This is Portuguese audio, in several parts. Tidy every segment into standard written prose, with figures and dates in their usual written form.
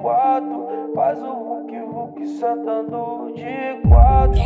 quatro, faz o vuki sentando de quatro.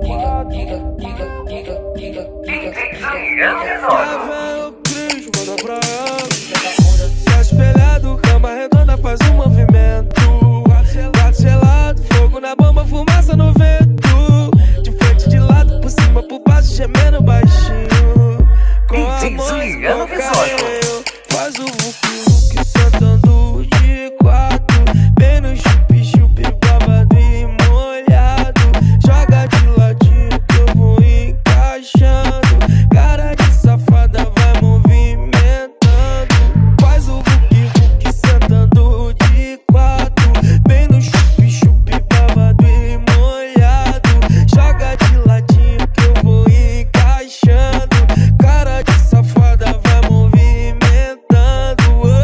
Já vem o Cris, manda pra ela. Tá espelhado, cama redonda, faz um movimento. Gato gelado, fogo na bomba, fumaça no vento. De frente, de lado, por cima, por baixo, gemendo baixinho. Com a mão no carinho, faz o vuki sentando de quatro. Bem no chup-chup, babado e molhado. Joga de ladinho que eu vou encaixando. Cara de safada vai movimentando. Faz o vuki sentando de quatro. Bem no chup-chup, babado e molhado. Joga de ladinho que eu vou encaixando. Cara de safada vai movimentando.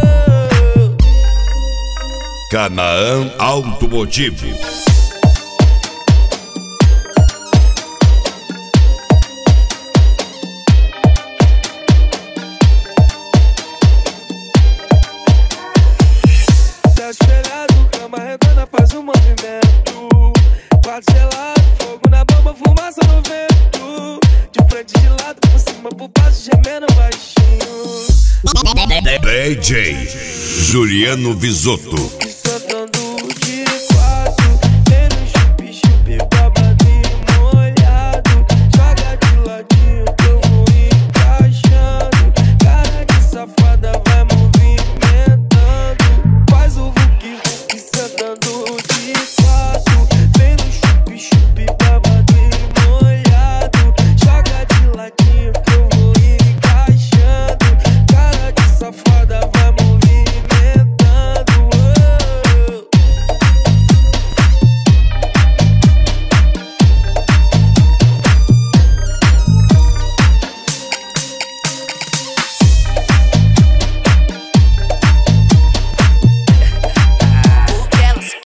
Canaã Automotivo. Tá espelhado, cama redonda, faz um movimento. Quarto gelado, fogo na bomba, fumaça no vento. De frente, de lado, por cima, por baixo, gemendo baixinho. DJ Juliano Visotto.